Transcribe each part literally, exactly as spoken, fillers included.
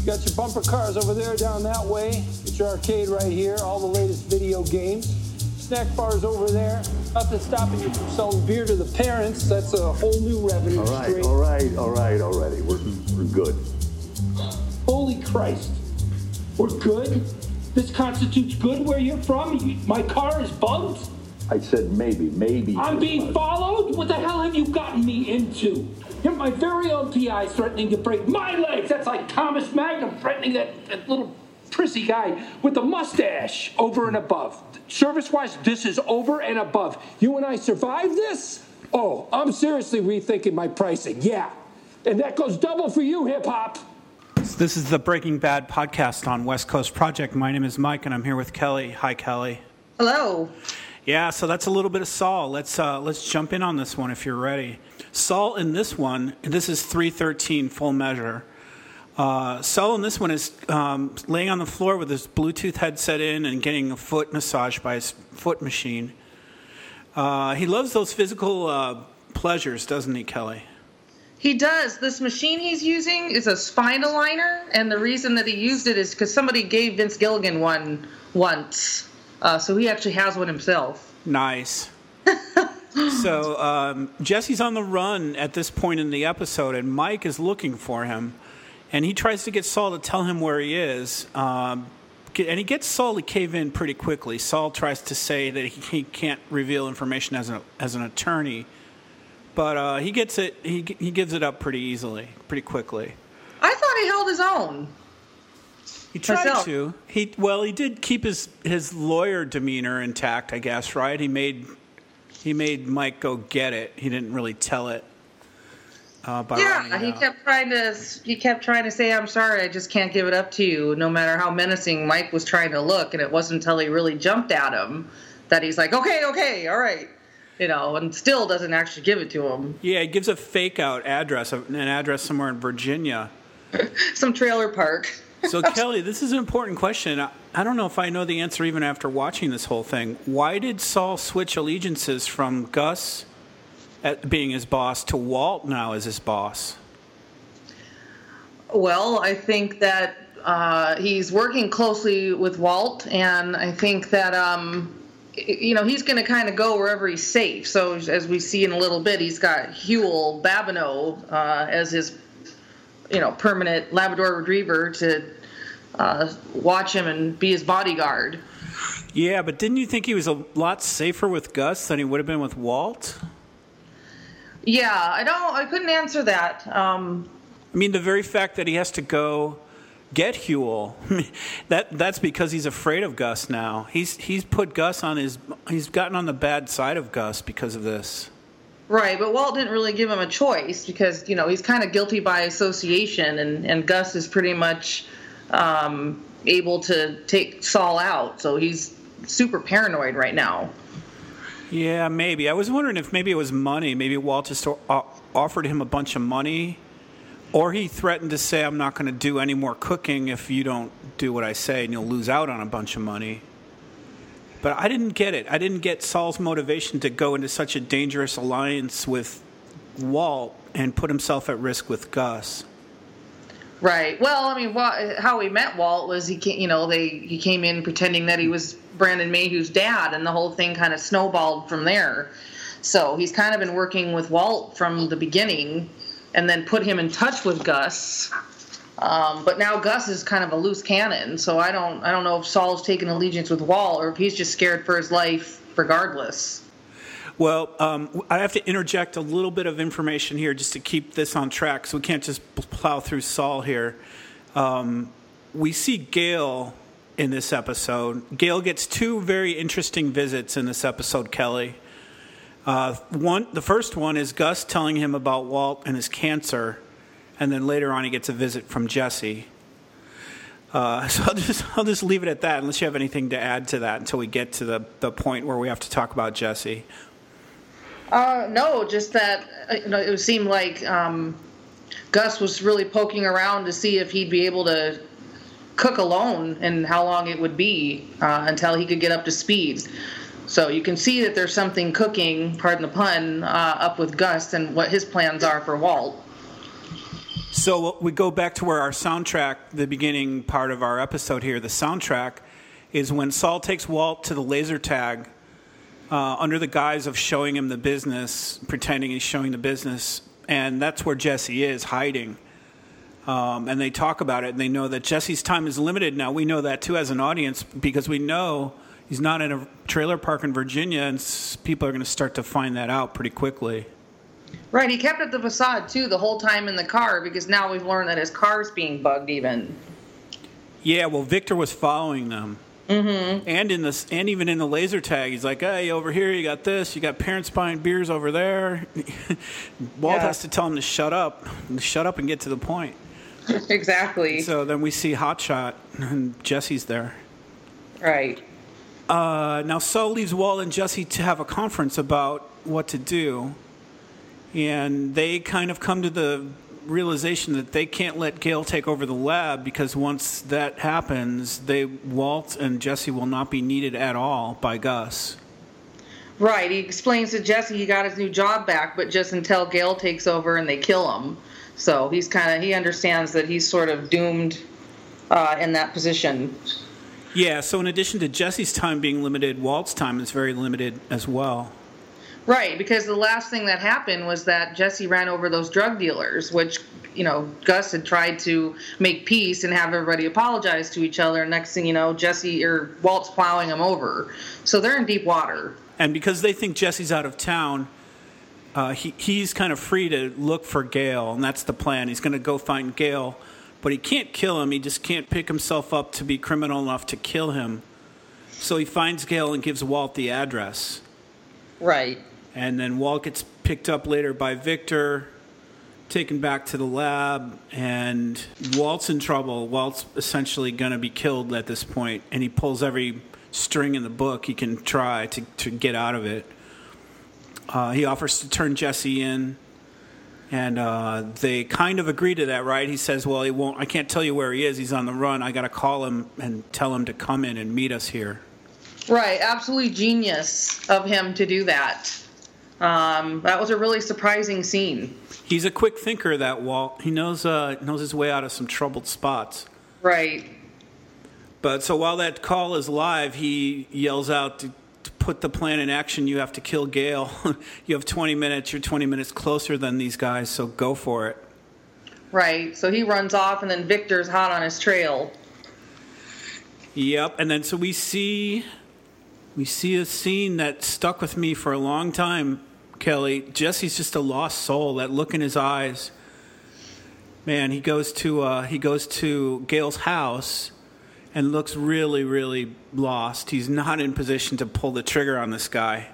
You got your bumper cars over there down that way. It's your arcade right here, all the latest video games. Snack bars over there. Nothing stopping you from selling beer to the parents. That's a whole new revenue all right, stream. All right, all right, already. We're, we're good. Holy Christ. We're good? This constitutes good where you're from? You, my car is bugged? I said maybe, maybe. I'm being followed? What the hell have you gotten me into? You're my very own P I threatening to break my legs. That's like Thomas Magnum threatening that, that little prissy guy with the mustache over and above. Service-wise, this is over and above. You and I survived this? Oh, I'm seriously rethinking my pricing, yeah. And that goes double for you, hip-hop. This is the Breaking Bad podcast on West Coast Project. My name is Mike, and I'm here with Kelly. Hi, Kelly. Hello. Yeah, so that's a little bit of Saul. Let's uh, let's jump in on this one if you're ready. Saul in this one, this is three thirteen full measure. Uh, Saul in this one is um, laying on the floor with his Bluetooth headset in and getting a foot massage by his foot machine. Uh, he loves those physical uh, pleasures, doesn't he, Kelly? He does. This machine he's using is a spine aligner, and the reason that he used it is because somebody gave Vince Gilligan one once. Uh, so he actually has one himself. Nice. So um, Jesse's on the run at this point in the episode, and Mike is looking for him. And he tries to get Saul to tell him where he is. Um, and he gets Saul to cave in pretty quickly. Saul tries to say that he, he can't reveal information as, a, as an attorney. But uh, he gets it. He he gives it up pretty easily, pretty quickly. I thought he held his own. He tried Myself. to. He well, he did keep his, his lawyer demeanor intact, I guess. Right? He made he made Mike go get it. He didn't really tell it. Uh, by yeah, he out. kept trying to. He kept trying to say, "I'm sorry, I just can't give it up to you." No matter how menacing Mike was trying to look, and it wasn't until he really jumped at him that he's like, "Okay, okay, all right." You know, and still doesn't actually give it to him. Yeah, he gives a fake-out address, an address somewhere in Virginia. Some trailer park. So, Kelly, this is an important question. I, I don't know if I know the answer even after watching this whole thing. Why did Saul switch allegiances from Gus at being his boss to Walt now as his boss? Well, I think that uh, he's working closely with Walt, and I think that... Um, you know, he's going to kind of go wherever he's safe. So as we see in a little bit, he's got Huel Babineau uh, as his, you know, permanent Labrador Retriever to uh, watch him and be his bodyguard. Yeah, but didn't you think he was a lot safer with Gus than he would have been with Walt? Yeah, I don't. I couldn't answer that. Um, I mean, the very fact that he has to go get Huel, that that's because he's afraid of Gus now. He's he's put Gus on his he's gotten on the bad side of Gus because of this. Right, but Walt didn't really give him a choice because, you know, he's kind of guilty by association, and, and Gus is pretty much um, able to take Saul out. So he's super paranoid right now. Yeah, maybe. I was wondering if maybe it was money. Maybe Walt just offered him a bunch of money. Or he threatened to say, I'm not going to do any more cooking if you don't do what I say, and you'll lose out on a bunch of money. But I didn't get it. I didn't get Saul's motivation to go into such a dangerous alliance with Walt and put himself at risk with Gus. Right. Well, I mean, how we met Walt was he, came, you know, they he came in pretending that he was Brandon Mayhew's dad, and the whole thing kind of snowballed from there. So he's kind of been working with Walt from the beginning, and then put him in touch with Gus. Um, but now Gus is kind of a loose cannon, so I don't I don't know if Saul's taking allegiance with Walt or if he's just scared for his life regardless. Well, um, I have to interject a little bit of information here just to keep this on track, so we can't just plow through Saul here. Um, we see Gale in this episode. Gale gets two very interesting visits in this episode, Kelly. Uh, one, the first one is Gus telling him about Walt and his cancer, and then later on he gets a visit from Jesse. Uh, so I'll just I'll just leave it at that, unless you have anything to add to that until we get to the, the point where we have to talk about Jesse. Uh, no, just that you know, it seemed like um, Gus was really poking around to see if he'd be able to cook alone and how long it would be uh, until he could get up to speed. So you can see that there's something cooking, pardon the pun, uh, up with Gus and what his plans are for Walt. So we go back to where our soundtrack, the beginning part of our episode here, the soundtrack, is when Saul takes Walt to the laser tag uh, under the guise of showing him the business, pretending he's showing the business. And that's where Jesse is, hiding. Um, and they talk about it, and they know that Jesse's time is limited now. We know that, too, as an audience, because we know he's not in a trailer park in Virginia, and people are going to start to find that out pretty quickly. Right, he kept up the facade, too, the whole time in the car, because now we've learned that his car's being bugged even. Yeah, well, Victor was following them. Mm-hmm. And in this, and even in the laser tag, he's like, hey, over here, you got this. You got parents buying beers over there. Walt yeah. has to tell him to shut up. Shut up and get to the point. Exactly. So then we see Hotshot, and Jesse's there. Right. Uh, now, Saul leaves Walt and Jesse to have a conference about what to do. And they kind of come to the realization that they can't let Gale take over the lab, because once that happens, they Walt and Jesse will not be needed at all by Gus. Right. He explains to Jesse he got his new job back, but just until Gale takes over and they kill him. So he's kind of he understands that he's sort of doomed uh, in that position. Yeah. So in addition to Jesse's time being limited, Walt's time is very limited as well. Right, because the last thing that happened was that Jesse ran over those drug dealers, which, you know, Gus had tried to make peace and have everybody apologize to each other. And next thing you know, Jesse or Walt's plowing them over. So they're in deep water. And because they think Jesse's out of town, uh, he he's kind of free to look for Gale, and that's the plan. He's going to go find Gale, but he can't kill him. He just can't pick himself up to be criminal enough to kill him. So he finds Gale and gives Walt the address. Right. And then Walt gets picked up later by Victor, taken back to the lab, and Walt's in trouble. Walt's essentially going to be killed at this point, and he pulls every string in the book he can try to, to get out of it. Uh, he offers to turn Jesse in, and uh, they kind of agree to that, right? He says, well, he won't. I can't tell you where he is. He's on the run. I got to call him and tell him to come in and meet us here. Right. Absolutely genius of him to do that. Um, that was a really surprising scene. He's a quick thinker, that Walt. He knows uh, knows his way out of some troubled spots. Right. But so while that call is live, he yells out to, to put the plan in action. You have to kill Gale. You have twenty minutes. You're twenty minutes closer than these guys, so go for it. Right. So he runs off, and then Victor's hot on his trail. Yep. And then so we see we see a scene that stuck with me for a long time. Kelly, Jesse's just a lost soul. That look in his eyes, man. He goes to uh, he goes to Gale's house and looks really, really lost. He's not in position to pull the trigger on this guy.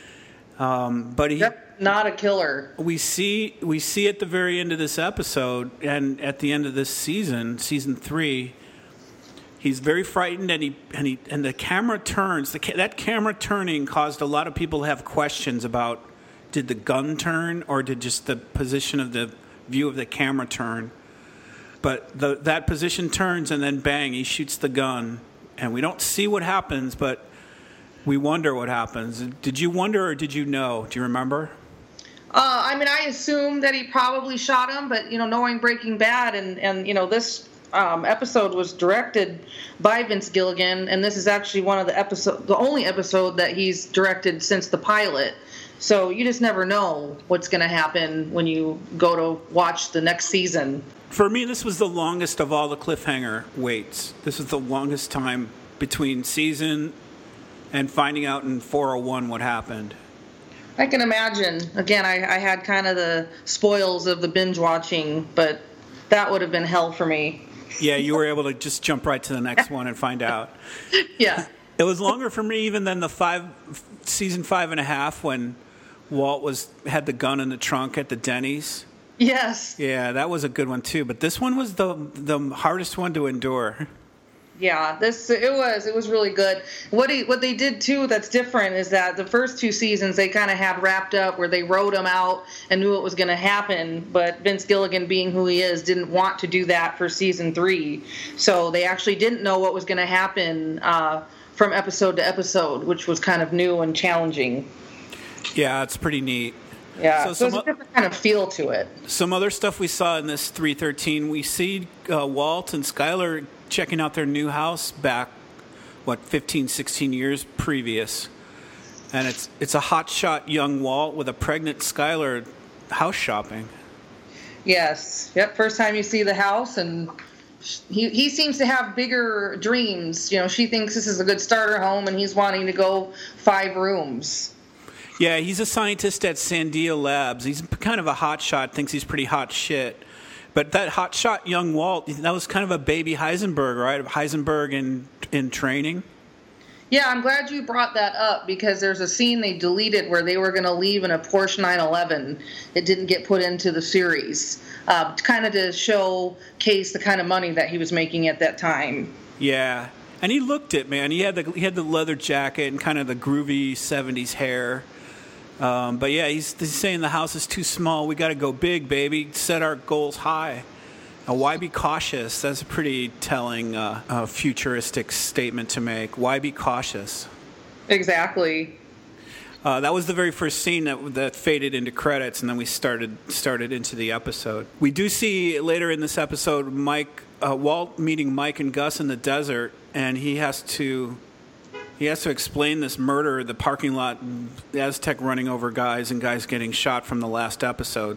Um, but he, yep, not a killer. We see we see at the very end of this episode and at the end of this season, season three. He's very frightened, and he and he and the camera turns. The ca- that camera turning caused a lot of people to have questions about. Did the gun turn, or did just the position of the view of the camera turn? But the, that position turns, and then bang, he shoots the gun. And we don't see what happens, but we wonder what happens. Did you wonder, or did you know? Do you remember? Uh, I mean, I assumed that he probably shot him, but, you know, knowing Breaking Bad, and, and you know, this um, episode was directed by Vince Gilligan, and this is actually one of the episode, the only episode that he's directed since the pilot. So you just never know what's going to happen when you go to watch the next season. For me, this was the longest of all the cliffhanger waits. This is the longest time between season and finding out in four oh one what happened. I can imagine. Again, I, I had kind of the spoils of the binge watching, but that would have been hell for me. Yeah, you were able to just jump right to the next one and find out. Yeah. It was longer for me even than the five season five and a half when Walt was had the gun in the trunk at the Denny's. Yes. Yeah, that was a good one too. But this one was the the hardest one to endure. Yeah, this it was it was really good. What he, what they did too that's different is that the first two seasons they kind of had wrapped up where they wrote them out and knew what was going to happen. But Vince Gilligan, being who he is, didn't want to do that for season three. So they actually didn't know what was going to happen uh, from episode to episode, which was kind of new and challenging. Yeah, it's pretty neat. Yeah, So so, some it's a different kind of feel to it. Some other stuff we saw in this three thirteen, we see uh, Walt and Skylar checking out their new house back, what, fifteen, sixteen years previous. And it's it's a hotshot young Walt with a pregnant Skylar house shopping. Yes. Yep. First time you see the house, and he he seems to have bigger dreams. You know, she thinks this is a good starter home, and he's wanting to go five rooms. Yeah, he's a scientist at Sandia Labs. He's kind of a hotshot, thinks he's pretty hot shit. But that hotshot young Walt, that was kind of a baby Heisenberg, right? Heisenberg in in training. Yeah, I'm glad you brought that up, because there's a scene they deleted where they were going to leave in a Porsche nine eleven. It didn't get put into the series, uh, kind of to showcase the kind of money that he was making at that time. Yeah, and he looked it, man. He had the he had the leather jacket and kind of the groovy seventies hair. Um, but yeah, he's, he's saying the house is too small. We got to go big, baby. Set our goals high. Now, why be cautious? That's a pretty telling uh, uh, futuristic statement to make. Why be cautious? Exactly. Uh, that was the very first scene that that faded into credits, and then we started started into the episode. We do see later in this episode Mike uh, Walt meeting Mike and Gus in the desert, and he has to he has to explain this murder, the parking lot, the Aztec running over guys, and guys getting shot from the last episode.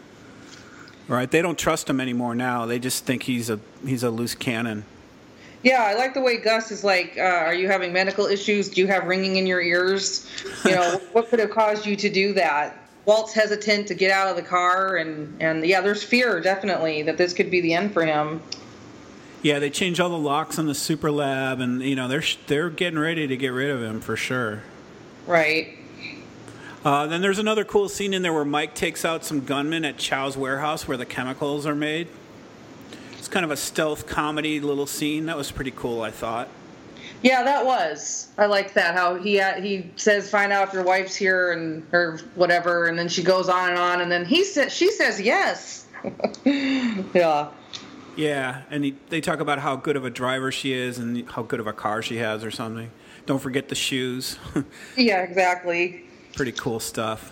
Right? They don't trust him anymore now. They just think he's a he's a loose cannon. Yeah, I like the way Gus is like, uh, are you having medical issues? Do you have ringing in your ears? You know, what could have caused you to do that? Walt's hesitant to get out of the car, and, and yeah, there's fear, definitely, that this could be the end for him. Yeah, they changed all the locks on the super lab, and, you know, they're they're getting ready to get rid of him for sure. Right. Uh, then there's another cool scene in there where Mike takes out some gunmen at Chow's warehouse where the chemicals are made. It's kind of a stealth comedy little scene. That was pretty cool, I thought. Yeah, that was. I liked that, how he uh, he says, find out if your wife's here, and or whatever, and then she goes on and on, and then he sa- she says yes. Yeah. Yeah, and he, they talk about how good of a driver she is and how good of a car she has or something. Don't forget the shoes. Yeah, exactly. Pretty cool stuff.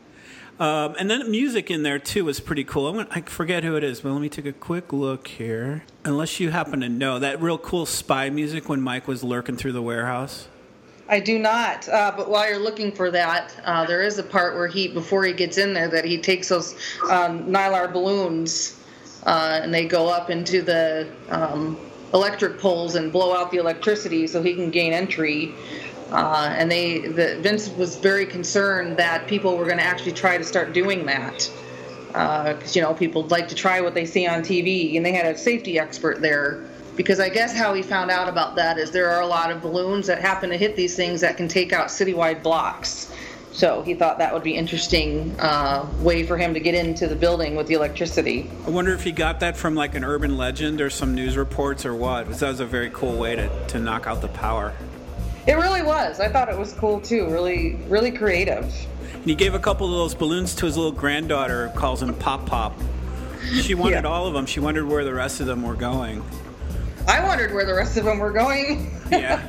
Um, and then music in there, too, is pretty cool. I'm gonna, I forget who it is, but let me take a quick look here. Unless you happen to know. That real cool spy music when Mike was lurking through the warehouse. I do not. Uh, but while you're looking for that, uh, there is a part where he, before he gets in there, that he takes those um, Nylar balloons uh, and they go up into the um, electric poles and blow out the electricity so he can gain entry. Uh, and they, the, Vince was very concerned that people were going to actually try to start doing that. Because, uh, you know, people like to try what they see on T V. And they had a safety expert there. Because I guess how he found out about that is there are a lot of balloons that happen to hit these things that can take out citywide blocks. So he thought that would be an interesting uh, way for him to get into the building with the electricity. I wonder if he got that from like an urban legend or some news reports or what. That was a very cool way to, to knock out the power. It really was. I thought it was cool, too. Really, really creative. And he gave a couple of those balloons to his little granddaughter, who calls him Pop Pop. She wanted Yeah. all of them. She wondered where the rest of them were going. I wondered where the rest of them were going. Yeah.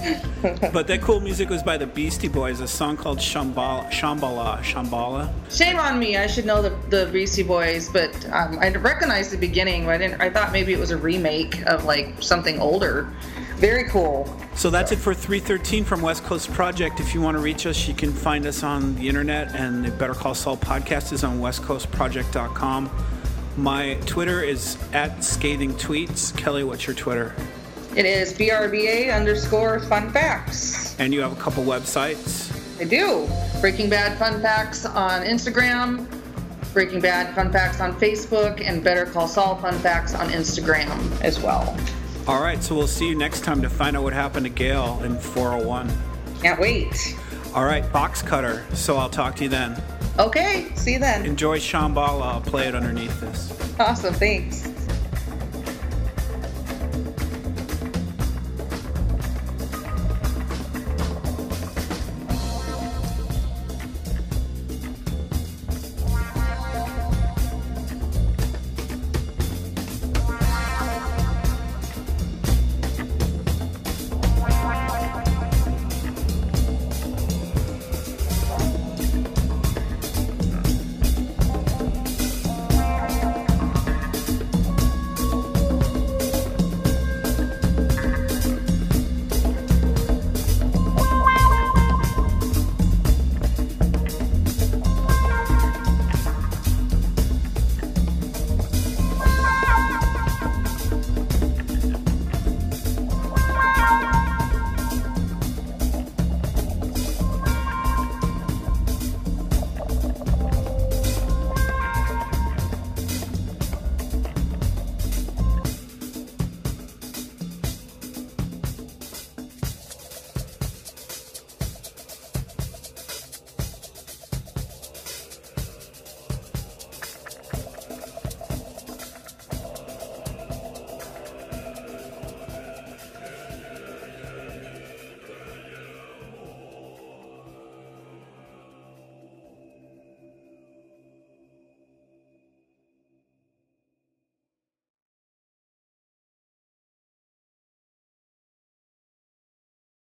But that cool music was by the Beastie Boys, a song called Shambhala. Shambhala. Shambhala. Shame on me. I should know the, the Beastie Boys, but um, I recognized the beginning, but I didn't. I thought maybe it was a remake of like something older. Very cool. So that's it for three thirteen from West Coast Project. If you want to reach us, you can find us on the internet, and the Better Call Saul podcast is on west coast project dot com. My Twitter is at Scathing Tweets. Kelly, what's your Twitter? It is B R B A underscore fun facts. And you have a couple websites. I do. Breaking Bad Fun Facts on Instagram, Breaking Bad Fun Facts on Facebook, and Better Call Saul Fun Facts on Instagram as well. All right, so we'll see you next time to find out what happened to Gail in four oh one. Can't wait. All right, Box Cutter. So I'll talk to you then. Okay, see you then. Enjoy Shambhala. I'll play it underneath this. Awesome, thanks.